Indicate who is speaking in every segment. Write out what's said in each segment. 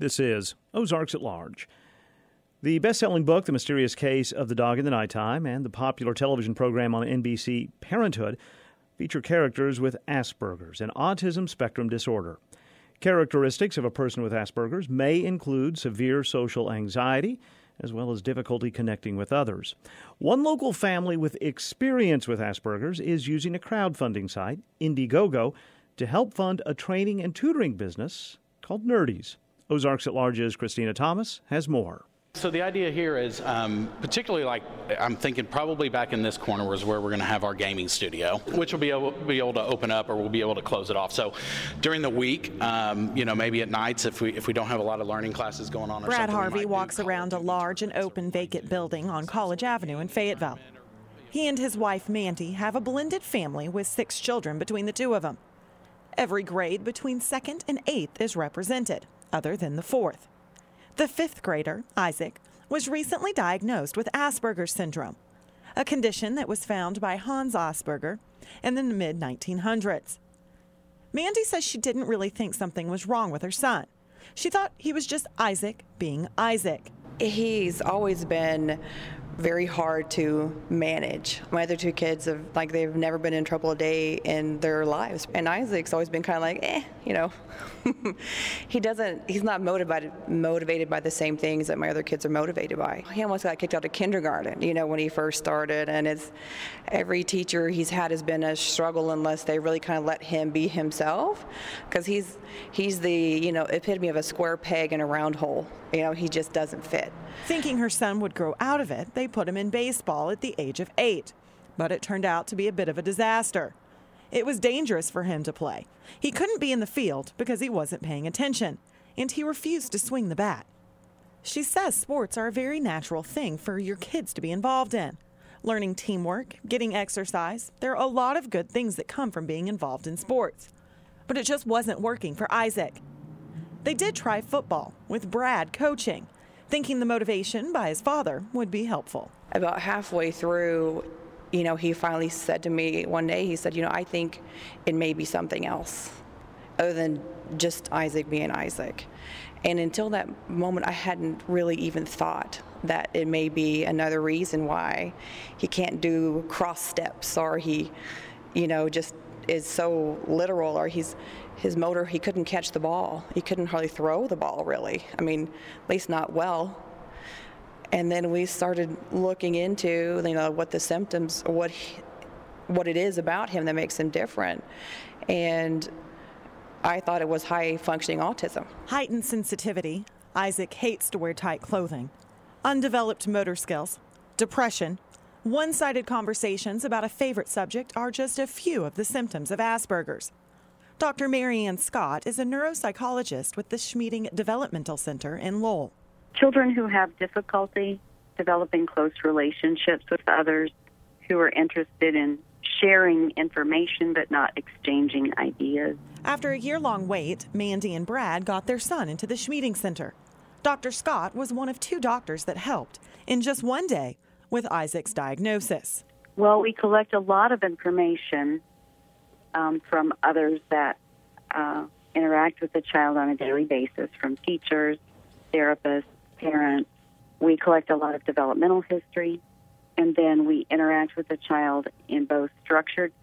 Speaker 1: This is Ozarks at Large. The best-selling book, The Mysterious Case of the Dog in the Nighttime, and the popular television program on NBC, Parenthood, feature characters with Asperger's, an autism spectrum disorder. Characteristics of a person with Asperger's may include severe social anxiety, as well as difficulty connecting with others. One local family with experience with Asperger's is using a crowdfunding site, Indiegogo, to help fund a training and tutoring business called Nerdies. Ozarks at Large's Christina Thomas has more.
Speaker 2: So the idea here is particularly I'm thinking probably back in this corner is where we're going to have our gaming studio, which will be able to open up or we'll be able to close it off. So during the week, maybe at nights if we don't have a lot of learning classes going on.
Speaker 3: Brad Harvey walks around a large and open vacant building on College Avenue in Fayetteville. He and his wife Mandy have a blended family with 6 children between the two of them. Every grade between 2nd and 8th is represented, other than the 4th. The 5th grader, Isaac, was recently diagnosed with Asperger's syndrome, a condition that was found by Hans Asperger in the mid-1900s. Mandy says she didn't really think something was wrong with her son. She thought he was just Isaac being Isaac.
Speaker 4: He's always been very hard to manage. My other 2 kids they've never been in trouble a day in their lives. And Isaac's always been kind of he's not motivated by the same things that my other kids are motivated by. He almost got kicked out of kindergarten, when he first started. And every teacher he's had has been a struggle unless they really kind of let him be himself. Because he's the, epitome of a square peg in a round hole. He just doesn't fit.
Speaker 3: Thinking her son would grow out of it, they put him in baseball at the age of 8. But it turned out to be a bit of a disaster. It was dangerous for him to play. He couldn't be in the field because he wasn't paying attention, and he refused to swing the bat. She says sports are a very natural thing for your kids to be involved in. Learning teamwork, getting exercise, there are a lot of good things that come from being involved in sports. But it just wasn't working for Isaac. They did try football, with Brad coaching, thinking the motivation by his father would be helpful.
Speaker 4: About halfway through, he finally said to me one day, he said, I think it may be something else other than just Isaac being Isaac. And until that moment, I hadn't really even thought that it may be another reason why he can't do cross steps, or he, just is so literal, or his motor, he couldn't catch the ball. He couldn't hardly throw the ball, really. I mean, at least not well. And then we started looking into, what the symptoms, what it is about him that makes him different. And I thought it was high-functioning autism.
Speaker 3: Heightened sensitivity. Isaac hates to wear tight clothing. Undeveloped motor skills. Depression. One-sided conversations about a favorite subject are just a few of the symptoms of Asperger's. Dr. Mary Ann Scott is a neuropsychologist with the Schmeeding Developmental Center in Lowell.
Speaker 5: Children who have difficulty developing close relationships with others, who are interested in sharing information but not exchanging ideas.
Speaker 3: After a year-long wait, Mandy and Brad got their son into the Schmeeding Center. Dr. Scott was one of 2 doctors that helped in just one day with Isaac's diagnosis.
Speaker 5: Well, we collect a lot of information from others that interact with the child on a daily basis, from teachers, therapists, parents. We collect a lot of developmental history, and then we interact with the child in both structured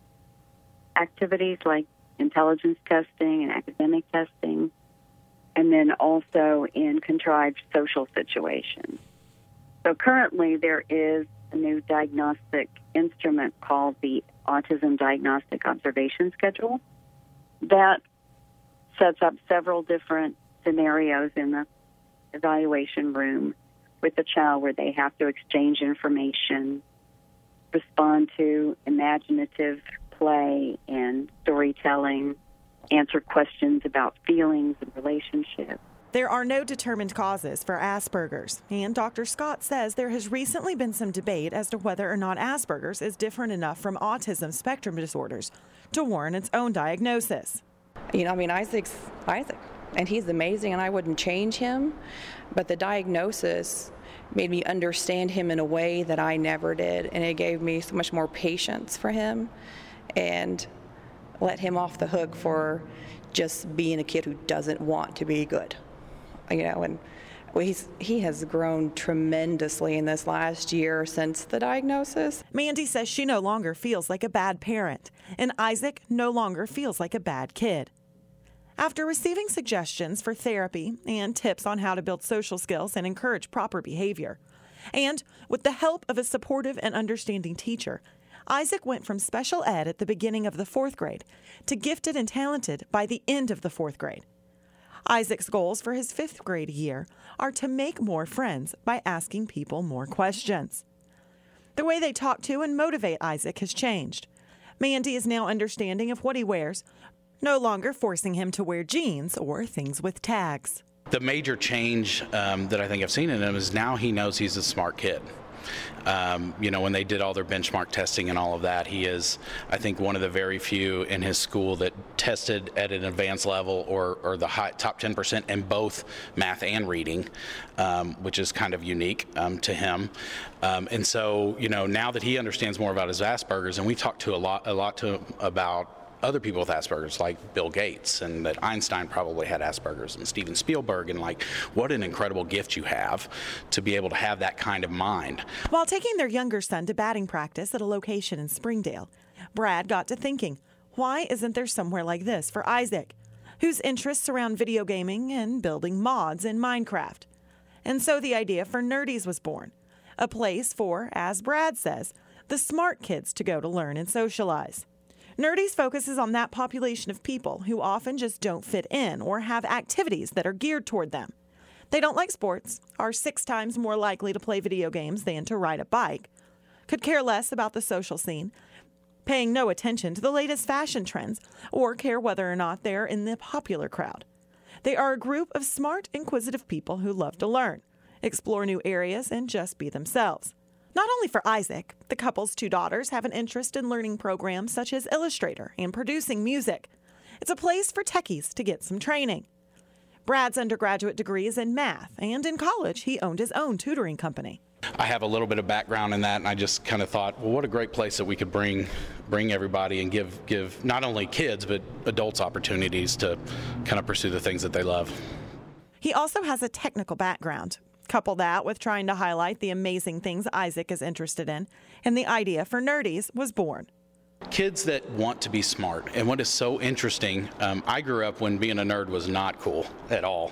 Speaker 5: activities like intelligence testing and academic testing, and then also in contrived social situations. So currently there is a new diagnostic instrument called the Autism Diagnostic Observation Schedule that sets up several different scenarios in the evaluation room with the child where they have to exchange information, respond to imaginative play and storytelling, answer questions about feelings and relationships.
Speaker 3: There are no determined causes for Asperger's, and Dr. Scott says there has recently been some debate as to whether or not Asperger's is different enough from autism spectrum disorders to warrant its own diagnosis.
Speaker 4: Isaac's Isaac, and he's amazing, and I wouldn't change him, but the diagnosis made me understand him in a way that I never did, and it gave me so much more patience for him and let him off the hook for just being a kid who doesn't want to be good. and he has grown tremendously in this last year since the diagnosis.
Speaker 3: Mandy says she no longer feels like a bad parent, and Isaac no longer feels like a bad kid. After receiving suggestions for therapy and tips on how to build social skills and encourage proper behavior, and with the help of a supportive and understanding teacher, Isaac went from special ed at the beginning of the 4th grade to gifted and talented by the end of the 4th grade. Isaac's goals for his 5th grade year are to make more friends by asking people more questions. The way they talk to and motivate Isaac has changed. Mandy is now understanding of what he wears, no longer forcing him to wear jeans or things with tags.
Speaker 2: The major change that I think I've seen in him is now he knows he's a smart kid. When they did all their benchmark testing and all of that, he is, I think, one of the very few in his school that tested at an advanced level or the top 10% in both math and reading, which is kind of unique to him. And so, now that he understands more about his Asperger's, and we talked to a lot to him about other people with Asperger's, like Bill Gates, and that Einstein probably had Asperger's, and Steven Spielberg, and what an incredible gift you have to be able to have that kind of mind.
Speaker 3: While taking their younger son to batting practice at a location in Springdale, Brad got to thinking, why isn't there somewhere like this for Isaac, whose interests surround video gaming and building mods in Minecraft? And so the idea for Nerdies was born, a place for, as Brad says, the smart kids to go to learn and socialize. Nerdies focuses on that population of people who often just don't fit in or have activities that are geared toward them. They don't like sports, are 6 times more likely to play video games than to ride a bike, could care less about the social scene, paying no attention to the latest fashion trends, or care whether or not they're in the popular crowd. They are a group of smart, inquisitive people who love to learn, explore new areas, and just be themselves. Not only for Isaac, the couple's 2 daughters have an interest in learning programs such as Illustrator and producing music. It's a place for techies to get some training. Brad's undergraduate degree is in math, and in college he owned his own tutoring company.
Speaker 2: I have a little bit of background in that, and I just kind of thought, well, what a great place that we could bring everybody and give not only kids but adults opportunities to kind of pursue the things that they love.
Speaker 3: He also has a technical background. Couple that with trying to highlight the amazing things Isaac is interested in, and the idea for Nerdies was born.
Speaker 2: Kids that want to be smart, and what is so interesting, I grew up when being a nerd was not cool at all,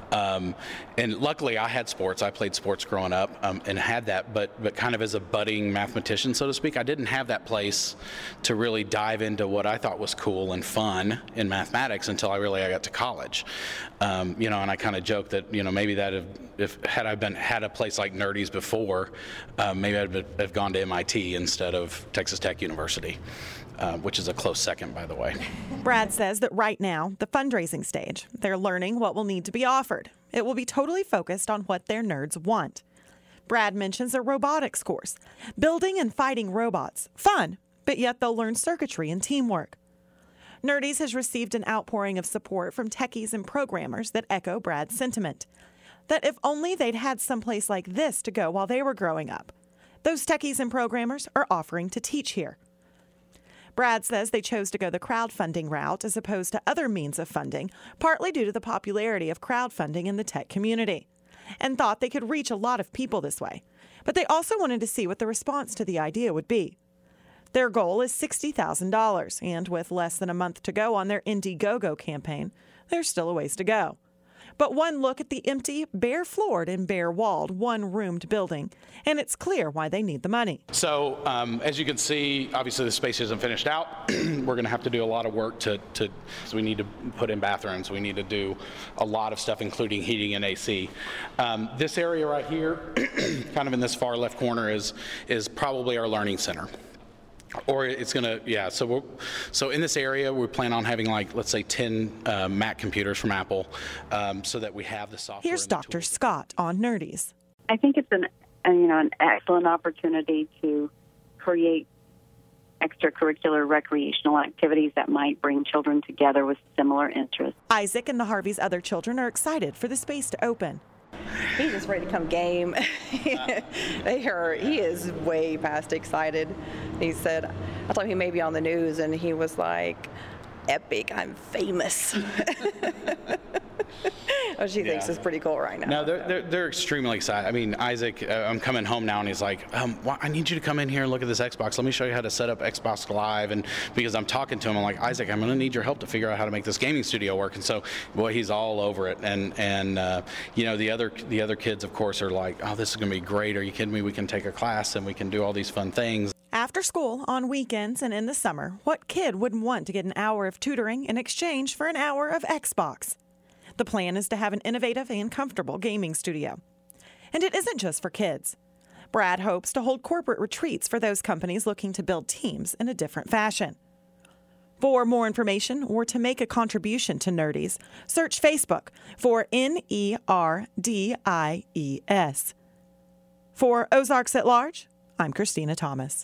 Speaker 2: and luckily I had sports. I played sports growing up and had that, but kind of as a budding mathematician, so to speak, I didn't have that place to really dive into what I thought was cool and fun in mathematics until I got to college. And I kind of joke that maybe that had I had a place like Nerdies before, maybe I'd have gone to MIT instead of Texas Tech University. Which is a close second, by the way.
Speaker 3: Brad says that right now, the fundraising stage, they're learning what will need to be offered. It will be totally focused on what their nerds want. Brad mentions a robotics course, building and fighting robots. Fun, but yet they'll learn circuitry and teamwork. Nerdies has received an outpouring of support from techies and programmers that echo Brad's sentiment, that if only they'd had someplace like this to go while they were growing up. Those techies and programmers are offering to teach here. Brad says they chose to go the crowdfunding route as opposed to other means of funding, partly due to the popularity of crowdfunding in the tech community, and thought they could reach a lot of people this way. But they also wanted to see what the response to the idea would be. Their goal is $60,000, and with less than a month to go on their Indiegogo campaign, there's still a ways to go. But one look at the empty, bare-floored and bare-walled, one-roomed building, and it's clear why they need the money.
Speaker 2: So, as you can see, obviously the space isn't finished out. We're going to have to do a lot of work so we need to put in bathrooms. We need to do a lot of stuff, including heating and AC. This area right here, kind of in this far left corner, is probably our learning center. Or it's going to, so in this area, we plan on having let's say 10 Mac computers from Apple so that we have the software.
Speaker 3: Here's Dr. Scott on Nerdies.
Speaker 5: I think it's an excellent opportunity to create extracurricular recreational activities that might bring children together with similar interests.
Speaker 3: Isaac and the Harveys' other children are excited for the space to open.
Speaker 4: He's just ready to come game. He is way past excited. He said, I thought he may be on the news, and he was like, epic, I'm famous. What she thinks is pretty cool right now.
Speaker 2: No, they're extremely excited. I mean, Isaac, I'm coming home now, and he's like, I need you to come in here and look at this Xbox. Let me show you how to set up Xbox Live. And because I'm talking to him, I'm like, Isaac, I'm going to need your help to figure out how to make this gaming studio work. And so, boy, he's all over it. And you know, the other kids, of course, are like, oh, this is going to be great. Are you kidding me? We can take a class and we can do all these fun things.
Speaker 3: After school, on weekends, and in the summer, what kid wouldn't want to get an hour of tutoring in exchange for an hour of Xbox? The plan is to have an innovative and comfortable gaming studio. And it isn't just for kids. Brad hopes to hold corporate retreats for those companies looking to build teams in a different fashion. For more information or to make a contribution to Nerdies, search Facebook for NERDIES. For Ozarks at Large, I'm Christina Thomas.